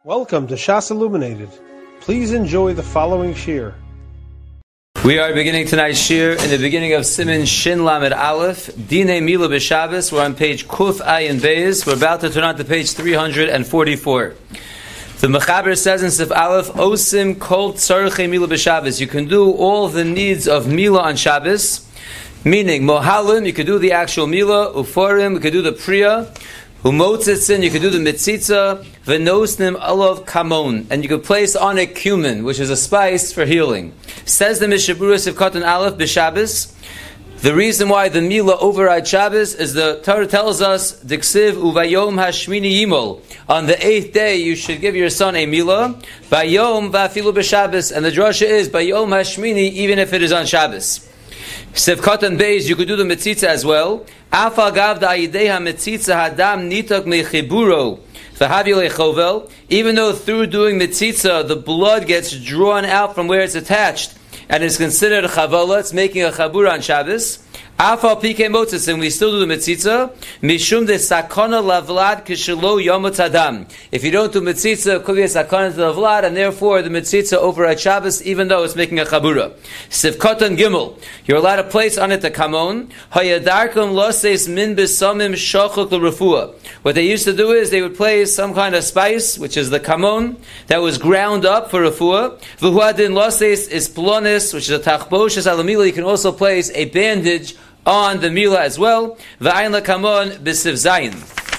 Welcome to Shas Illuminated. Please enjoy the following shir. We are beginning tonight's shir in the beginning of Siman Shin Lamed Aleph, Dinei Mila B'Shabbos. We're on page Kuf Ayin Beis. We're about to turn on to page 344. The Mechaber says in Sif Aleph, Osim Kol Tzarchei Mila B'Shabbos. You can do all the needs of Mila on Shabbos, meaning Mohalim, you can do the actual Mila, Uforim, you can do the Priya, Umotzitzin, you could do the mitzitza, Venosnim alav kamon, and you could place on it cumin, which is a spice for healing. Says the Mishaburas of Katan Aleph b'Shabbos. The reason why the Mila overrides Shabbos is the Torah tells us, Diksiv uvayom hashmini yimol. On the 8th day, you should give your son a Mila. Bayom vafilu b'Shabbos, and the drasha is Bayom hashmini, even if it is on Shabbos. Sevkat and Beis, you could do the mitzitza as well. Afal gav da'idei ha-mitzitza hadam nitok mechiburo v'havi lechovel. Even though through doing mitzitza, the blood gets drawn out from where it's attached and is considered a chavala, it's making a chabura on Shabbos. Afal pike motzis, and we still do the mitzitza. Mishum de sakona lavlad kishelo yomot adam. If you don't do mitzitza, it could be a sakona to the vlad, and therefore the mitzitza over at Shabbos, even though it's making a chabura. Sivkotan gimel, you're allowed to place on it the kamon. Hayadarkum loses min besamim shachuk l'refua. What they used to do is they would place some kind of spice, which is the kamon, that was ground up for refua. V'huadin loses is plonis, which is a tachbosh alamila. You can also place a bandage on the Mila as well. V'ayin lakamon b'siv zayin.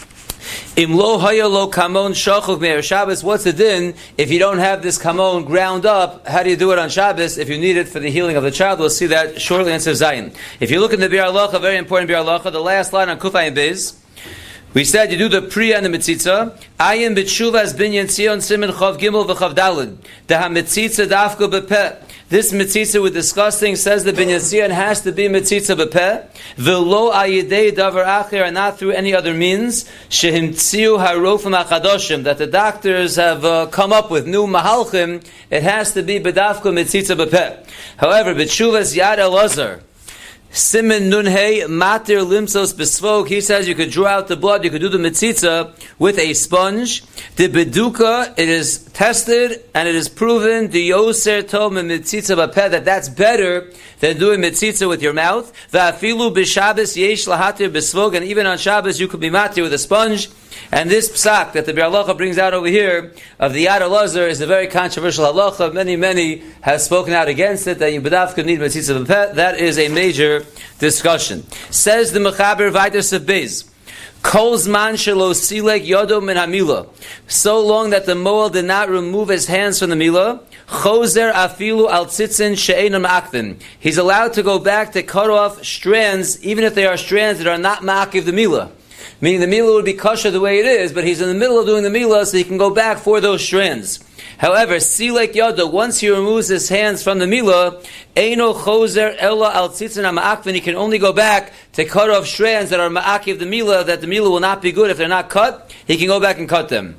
Im lo haya lo kamon shachuk me'er Shabbos. What's the din if you don't have this kamon ground up? How do you do it on Shabbos if you need it for the healing of the child? We'll see that shortly in Siv Zayin. If you look in the Bir Halacha, very important Bir Halacha, the last line on Kufay Biz, we said you do the Priya and the Mitzitza. Ayin b'tshuvas binyan tzion simin chav gimel v'chav dalid. Deha Mitzitza dafko b'peh. This mitzitza we're discussing, says the Binyan Tzion, has to be mitzitza b'peh, v'lo ayidei davar acher, and not through any other means, shehimtziu harofim achadoshim, that the doctors have come up with new mahalchim. It has to be b'dafka mitzitza b'peh. However, b'tshuvas Yad Elazar, Simin Nunhei Matir Limsos Besvog, he says you could draw out the blood, you could do the mitzitza with a sponge. The beduka, it is tested and it is proven, the yoser tov mitzitza b'peh, that that's better than doing mitzitza with your mouth. Va'afilu b'Shabbos yesh lahatir besvog, and even on Shabbos you could be matir with a sponge. And this psak that the Bir Halacha brings out over here of the Yad Elazar is a very controversial halacha. Many have spoken out against it, that you b'dafka need mitzitza b'peh. That is a major discussion. Says the Mechaber Vayter Sebez, Kol zman shelo silek yodo min hamila. So long that the Moel did not remove his hands from the Mila, chozer afilu al tzitzin she'enam akvin. He's allowed to go back to cut off strands, even if they are strands that are not ma'akiv the Mila. Meaning the Mila would be kosher the way it is, but he's in the middle of doing the Mila, so he can go back for those strands. However, silek yodo, once he removes his hands from the Mila, eino chozer ella al tzitzin ha'ma'akvin, he can only go back to cut off strands that are ma'akiv the Mila, that the Mila will not be good if they're not cut. He can go back and cut them.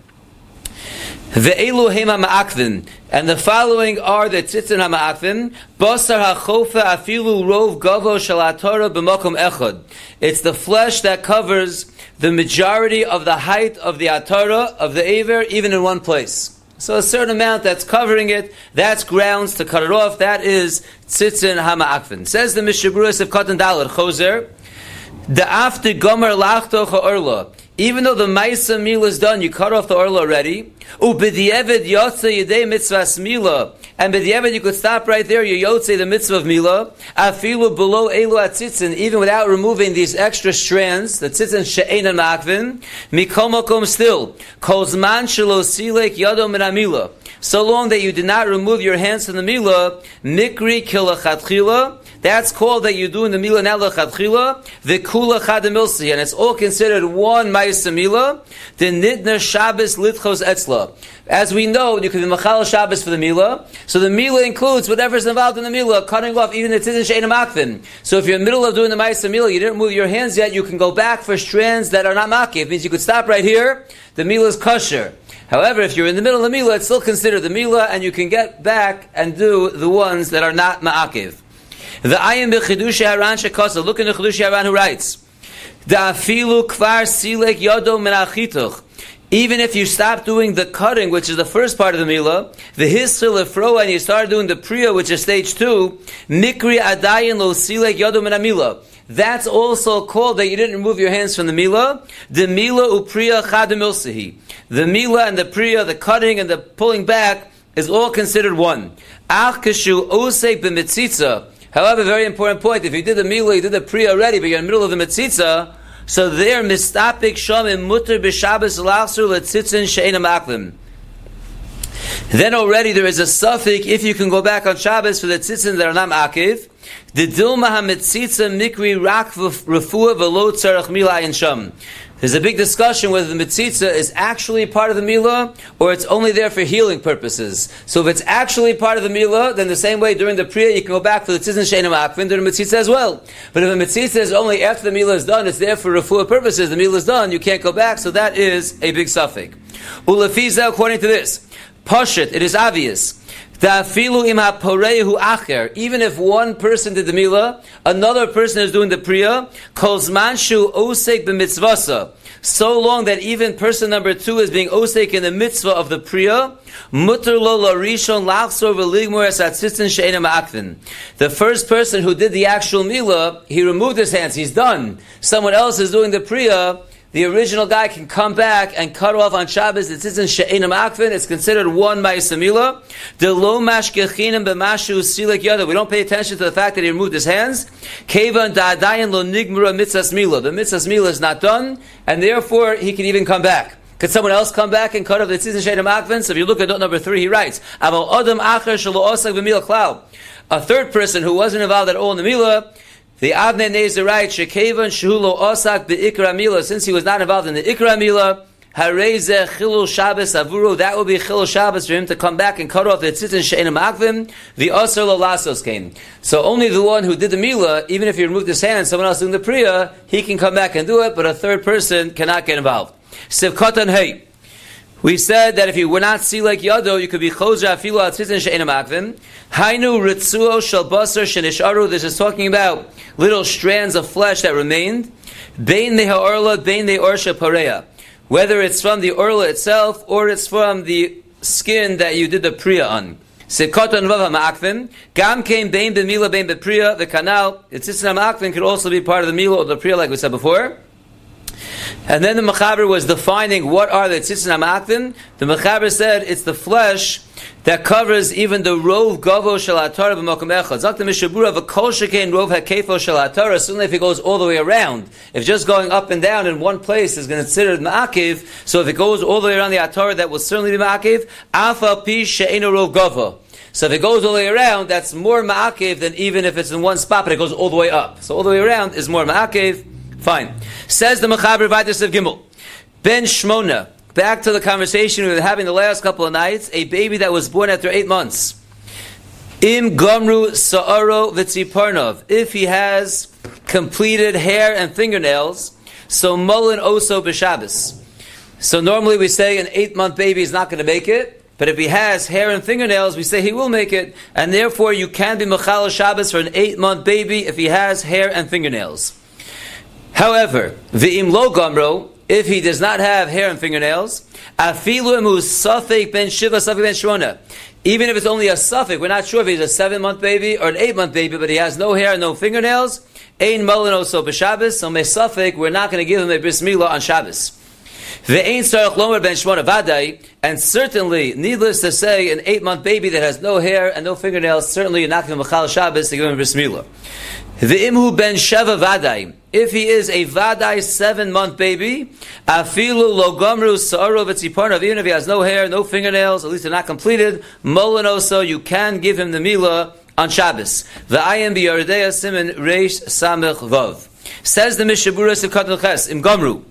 Ve'elu hema ma'akvin, and the following are the tzitzin ha'ma'akvin. Basar ha'chofa afilu rov gavo shel ha'torah b'makom echad. It's the flesh that covers the majority of the height of the atara, of the aver, even in one place. So a certain amount that's covering it, that's grounds to cut it off. That is tzitzin ha'ma'akvin. Says the Mishaburas of Katan Daled Chozer, the after gomer lachto ha'orla. Even though the Maisa Mila is done, you cut off the Orla already. Ubidiyeved yotze yedei mitzvahs Mila. And b'diyeved you could stop right there, you yotze the mitzvah of Mila. Afilu below elu atzitzin, even without removing these extra strands, the tzitzin she'enan ma'akvin. Mikol makom still. Kol zman shelo silek yado min ha-Mila. So long that you did not remove your hands from the Mila, mikri kilachatchila. That's called that you're doing the Mila now l'chadchila, the kula chadamilsi, and it's all considered one ma'isa Mila. The nidna Shabbos litchos etzla. As we know, you can be machal Shabbos for the Mila. So the Mila includes whatever's involved in the Mila, cutting off even the tzitzin she'ein makvin. So if you're in the middle of doing the ma'isa Mila, you didn't move your hands yet, you can go back for strands that are not makiv. It means you could stop right here. The Mila is kosher. However, if you're in the middle of the Mila, it's still considered the Mila, and you can get back and do the ones that are not ma'akiv. The Ayin b'Chidush Haran shekasa. Look in the Chidush Haran who writes, "Da'afilu kvar silek yodo min achituch." even if you stop doing the cutting, which is the first part of the milah, the hisril lefroa, and you start doing the priya, which is stage 2, mikri adayin lo silek yodom min milah. That's also called that you didn't remove your hands from the milah. The milah upriya chadam ilsehi. The milah and the priya, the cutting and the pulling back, is all considered one. Ach kashu osek b'mitzitza. However, very important point, if you did the milah, you did the priya already, but you're in the middle of the mitzitza, so there, mistapik shamim mutter b'shabbos lachsur letzitzin she'ena maklim. Then already there is a suffix if you can go back on Shabbos for the tzitzin that are not akiv. The dilma ha-mitzitza mikri rak refuah v'lo tzarech milah ayin sham. There's a big discussion whether the mitzitza is actually part of the milah or it's only there for healing purposes. So if it's actually part of the milah, then the same way during the priya you can go back for the tzitzin she'ena maklim during the mitzitza as well. But if the mitzitza is only after the milah is done, it's there for refuah purposes, the milah is done, you can't go back, so that is a big suffix. Ulefiza, according to this, Pashit, it is obvious. Even if one person did the milah, another person is doing the priya, so long that even person number 2 is being osek in the mitzvah of the priya, the first person who did the actual milah, he removed his hands, he's done. Someone else is doing the priya, the original guy can come back and cut off on Shabbos. It isn't she'ena makfin. It's considered one ma'aseh milah. The lo mashkechinam b'mashu silek yada. We don't pay attention to the fact that he removed his hands. Kevan da'adayin lo nigmura mitzvahs milah. The mitzvahs milah is not done, and therefore he can even come back. Could someone else come back and cut off the tzizin she'ena makfin? So if you look at note number 3, he writes, Aval adam acher shelo osak b'milah klal. A third person who wasn't involved at all in the milah, the Avnei Nezer writes, Shekevan Shehulo Osak Be'ikra Milah, since he was not involved in the Ikra Milah, Hareze Chilul Shabbos Avuru, that would be Chilul Shabbos for him to come back and cut off the Tzitzin She'ena Makvim, the Osir Lo Lasos came. So only the one who did the Milah, even if he removed his hand, someone else doing the Priya, he can come back and do it, but a third person cannot get involved. Sivkatan Hey. We said that if you were not silek yado, you could be chozra afilu al tzitzin she'ena makvim. Hainu ritzuo shel basar shenisharu. This is talking about little strands of flesh that remained. Bein the ha'orla, bein the orsha pareya. Whether it's from the orla itself or it's from the skin that you did the priya on. Sikatan vav ha'makvim. Gam came bein b'mila bein b'priya. The canal, the tzitzin ha'makvim could also be part of the mila or the priya, like we said before. And then the Mechaber was defining what are the tzitzin ha'makvim. The Mechaber said it's the flesh that covers even the rov gavo shel atara b'makom echad. Zak the Mishabura v'kol shekein rov ha'kefo shel atara. Certainly, if it goes all the way around, if just going up and down in one place is considered ma'akiv, so if it goes all the way around the atara, that will certainly be ma'akiv. Afa pi she'eno rov gavo. So if it goes all the way around, that's more ma'akiv than even if it's in one spot, but it goes all the way up. So all the way around is more ma'akiv. Fine. Says the Mechaber Vaydas of Gimel. Ben Shmona. Back to the conversation we were having the last couple of nights. A baby that was born after 8 months. Im Gomru Sa'aro V'tziparnov. If he has completed hair and fingernails, so Mulin Oso B'Shabbos. So normally we say an 8-month baby is not going to make it. But if he has hair and fingernails, we say he will make it. And therefore you can be Mechal Shabbos for an 8-month baby if he has hair and fingernails. However, v'im lo gomro, if he does not have hair and fingernails, afilu emu safek ben shiva safek ben shmona. Even if it's only a safek, we're not sure if he's a 7-month baby or an 8-month baby, but he has no hair and no fingernails. Ein molin oso b'Shabbos, so me safek, we're not going to give him a bris milah on Shabbos. Ve'ein tzarech lomer ben shmona vadai, and certainly, needless to say, an 8-month baby that has no hair and no fingernails, certainly you're not going to mechal Shabbos to give him a bris milah. Ve'imhu ben sheva vadai. If he is a vadai 7-month baby, afilu lo gomru sa'aro v'tziparnov, even if he has no hair, no fingernails, at least they're not completed, molanoso, you can give him the milah on Shabbos. V'ayim b'yardea simin reish samech vav. Says the Mishabura Sivkatan Ches, im gomru.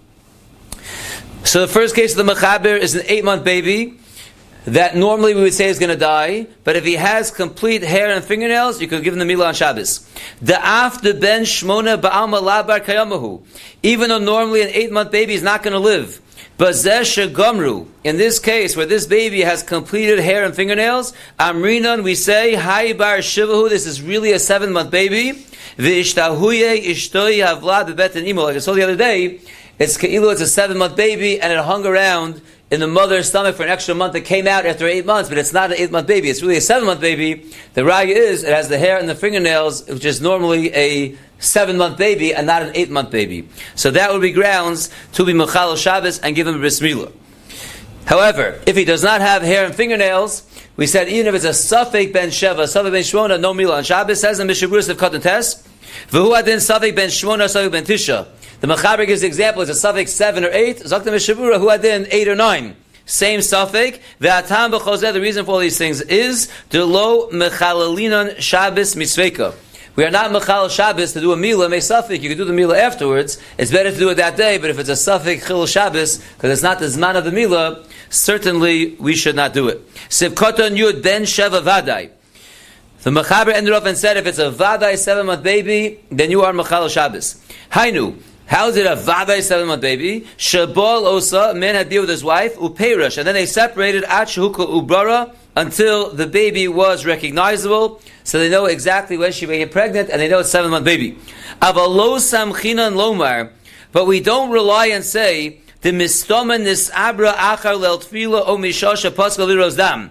So the first case of the Mechaber is an 8-month baby that normally we would say is going to die, but if he has complete hair and fingernails, you could give him the milah on Shabbos. Da'af de ben shmona ba'alma labar kayamahu. Even though normally an 8-month baby is not going to live. Bazesh gomru. In this case, where this baby has completed hair and fingernails, amrinan, we say, hai bar shivahu, this is really a 7-month baby. V'ishtahuye ishtoi havla bebet imo. Like I saw the other day, it's Ke'ilu, it's a 7-month baby, and it hung around in the mother's stomach for an extra month. It came out after 8 months, but it's not an 8-month baby. It's really a 7-month baby. The raya is, it has the hair and the fingernails, which is normally a 7-month baby and not an 8-month baby. So that would be grounds to be Mechal Shabbos and give him a bris milah. However, if he does not have hair and fingernails, we said even if it's a Safek ben Sheva, Safek ben Shmona, no milah on Shabbos, says in Mishaburis of Katan Tes, V'hu adin Safek ben Shmona, Safek ben Tisha. The Mechaber gives the example, it's a Safek 7 or 8, Zakta Mishabura, Hu adin 8 or 9. Same Safek. Ve'atam b'chozeh, the reason for all these things is, de lo mechalalinon Shabbos mitzveka. We are not Mechal Shabbos to do a milah, may Safek. You can do the milah afterwards. It's better to do it that day, but if it's a Safek Chil Shabbos, because it's not the Zman of the milah, certainly we should not do it. Sivkoton Yud ben Sheva Vadai. The Mechaber ended up and said, if it's a Vadai 7-month baby, then you are Mechal Shabbos. Hainu. How is it a Vadai 7-month baby? Shabal Osa, a man had deal with his wife, Uperush, and then they separated At Shehuka Ubrara until the baby was recognizable, so they know exactly when she became pregnant, and they know it's 7-month baby. Avalo Samchinan Lomar, but we don't rely and say, the Mistoman Nisabra Achar Lel Tfila O Mishasha Pascal Lirozdam.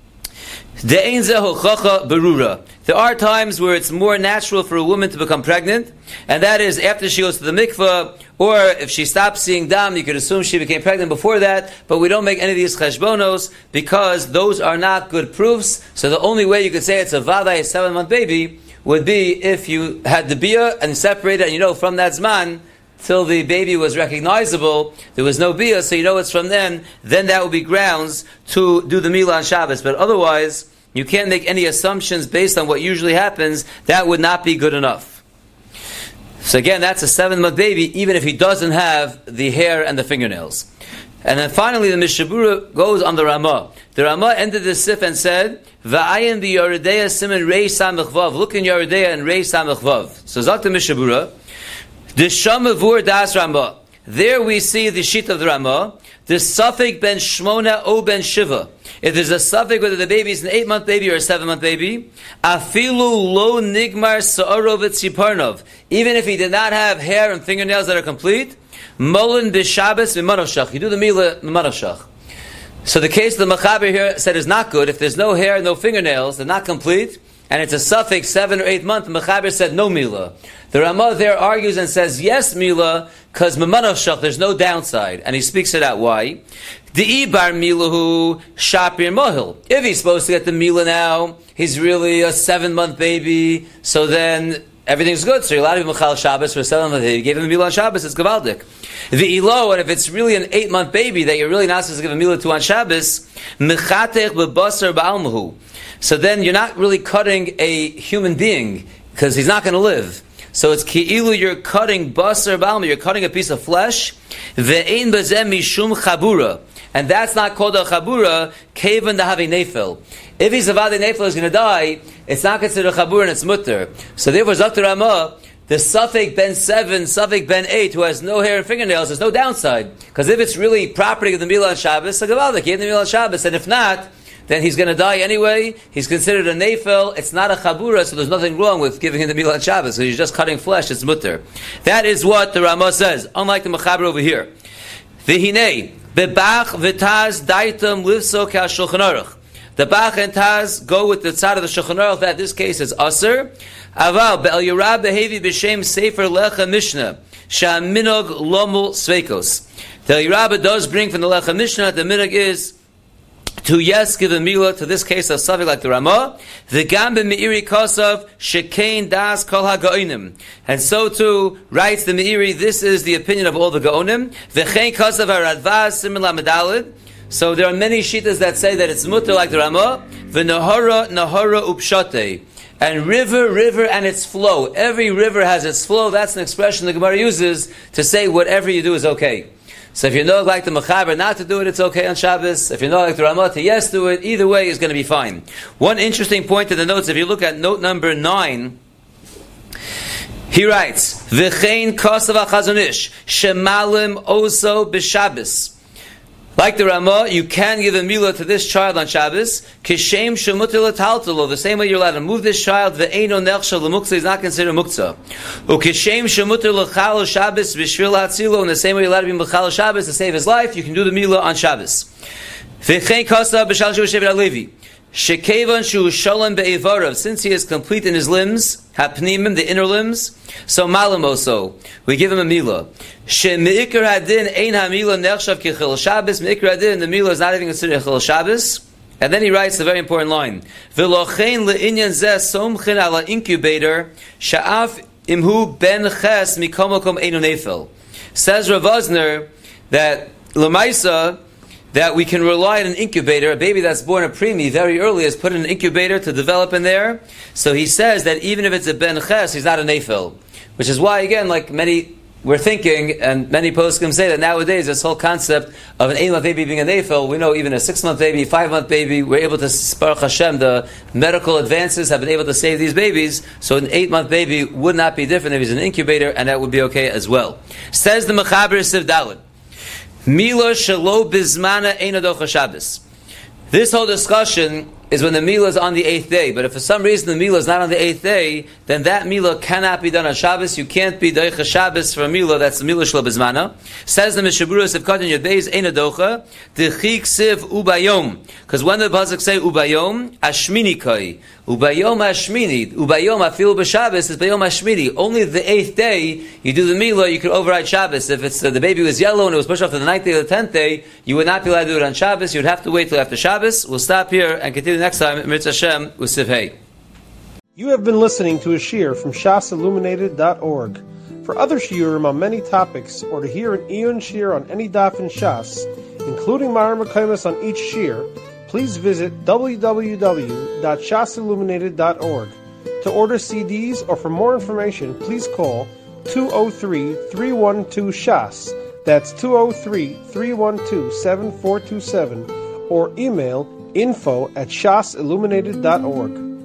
There are times where it's more natural for a woman to become pregnant, and that is after she goes to the mikveh, or if she stops seeing dam, you could assume she became pregnant before that, but we don't make any of these cheshbonos, because those are not good proofs. So the only way you could say it's a vadai, a 7-month baby, would be if you had the bia and separated, and you know from that zman, till the baby was recognizable, there was no bia, so you know it's from then that would be grounds to do the milah on Shabbos. But otherwise, you can't make any assumptions based on what usually happens. That would not be good enough. So again, that's a 7-month baby, even if he doesn't have the hair and the fingernails. And then finally, the Mishabura goes on the Ramah. The Ramah ended the sif and said, Va'ayin bi Yeridea siman rei samach vav. Look in Yeridea and rei samach vav. So Zak the Mishabura, Dishamavur das Ramah. There we see the sheet of the Ramah. The Safek ben Shmona o ben Shiva. If there's a Safek whether the baby is an 8-month baby or a 7-month baby, Afilu lo nigmar sa'arov etziparnov. Even if he did not have hair and fingernails that are complete, Molin b'Shabbos v'manoshach. You do the milah v'manoshach. So the case of the Mechaber here said is not good. If there's no hair, no fingernails, they're not complete, and it's a Safek 7 or 8 month, the Mechaber said no milah. The Ramah there argues and says yes milah, because memanoshach, there's no downside, and he speaks it out. Why? De'ibar milahu shapir mohil. If he's supposed to get the milah now, he's really a 7-month baby, so then everything's good. So you're allowed to be Mechal Shabbos for a 7-month baby. You gave him the milah on Shabbos, it's gavaldik. The ilo, and if it's really an 8-month baby that you're really not supposed to give a milah to on Shabbos, mechatech bebasar ba'almahu. So then you're not really cutting a human being, because he's not going to live. So it's ki'ilu, you're cutting basar ba'alma, you're cutting a piece of flesh. Ve'ein bazem mishum chabura. And that's not called a chabura, kevan dahavi nefel. If he's a vade nefel is going to die, it's not considered a chabura and it's mutter. So therefore, Zakta Ramah, the Safek ben 7, Safek ben 8, who has no hair and fingernails, there's no downside. Because if it's really property of the milah on Shabbos, so gavaldik, give the milah on Shabbos. And if not, then he's going to die anyway. He's considered a nefel. It's not a chabura, so there's nothing wrong with giving him the milah on Shabbos. So he's just cutting flesh. It's mutter. That is what the Ramah says, unlike the Mechaber over here. V'hinei, bebach v'taz daitam livso k'al Shulchan Aruch. The Bach and Taz go with the tzad of the Shulchan Aruch, that this case is Aser. Aval, be'el Yerab behevi b'shem Sefer Lecha Mishnah, sha'minog lomul sveikos. The Yerab does bring from the Lecha Mishnah, the minog is to yes give a milah to this case of Safek like the Ramah. The Gambe Meiri Kosav Shekein Das Kol HaGaonim. And so too writes the Meiri, this is the opinion of all the Gaonim. V'chein Kosav HaRadvaz Siman Lamed. So there are many shitas that say that it's mutter like the Ramah. V'nahara upshate. And river, and its flow. Every river has its flow. That's an expression the Gemara uses to say whatever you do is okay. So if you know like the Mechaber not to do it, it's okay on Shabbos. If you know like the Ramah to yes do it, either way is going to be fine. One interesting point in the notes, if you look at note number 9, he writes, V'chein kosav HaChazon Ish, shemalim oso b'Shabbos. Like the Ramah, you can give a milah to this child on Shabbos. Kishem shemutir l'taltalo, the same way you're allowed to move this child. Ve'eino nechsha l'muktzah is not considered muktzah. Ukishem shemutir l'chal Shabbos b'shvil hatzilo, in the same way you're allowed to be mechal Shabbos to save his life, you can do the milah on Shabbos. V'chein kasa b'shal shu shevet alevi. Shekevan shu shalom be'evarav, since he is complete in his limbs, hapnimim, the inner limbs, so malamoso, we give him a milah. She me'ikr hadin ein ha-milah nechshav kichil Shabbos, me'ikr hadin, the milah is not even considered chil Shabbos. And then he writes a very important line, V'lochein le'inyan zeh somchin ala incubator, sha'af imhu ben ches mikomokom einu nefel. Says Rav Osner that l'maisa, that we can rely on an incubator. A baby that's born a preemie very early is put in an incubator to develop in there. So he says that even if it's a ben ches, he's not a nefil. Which is why, again, like many we're thinking, and many poskim say that nowadays this whole concept of an 8-month baby being a nefil, we know even a 6-month baby, 5-month baby, we're able to, Baruch Hashem, the medical advances have been able to save these babies, so an 8-month baby would not be different if he's an incubator, and that would be okay as well. Says the Mechaber Siv Dalet, Mila shelo bizmana eina docha Shabbos. This whole discussion is when the Mila is on the 8th day. But if for some reason the Mila is not on the 8th day, then that Mila cannot be done on Shabbos. You can't be docha Shabbos for a Mila. That's the Mila shelo bizmana. Says the Mishaburos of Katan Yud Beis eina docha dechik siv ubayom. Because when the pasuk say ubayom ashmini kai ubayom ashmini ubayom afil b'Shabbos is bayom ashmini. Only the 8th day you do the Mila, you can override Shabbos. If it's the baby was yellow and it was pushed off to the 9th day or the 10th day, you would not be allowed to do it on Shabbos. You would have to wait till after Shabbos. We'll stop here and continue next time. Mitzvah Hashem with Siv Hey. You have been listening to a shiur from shasilluminated.org. For other shiurim on many topics, or to hear an Iyun shiur on any daf in Shas, including Mareh Mekomos on each shiur, please visit www.shasilluminated.org. To order CDs or for more information, please call 203-312-SHAS. That's 203-312-7427, or email info@shasilluminated.org.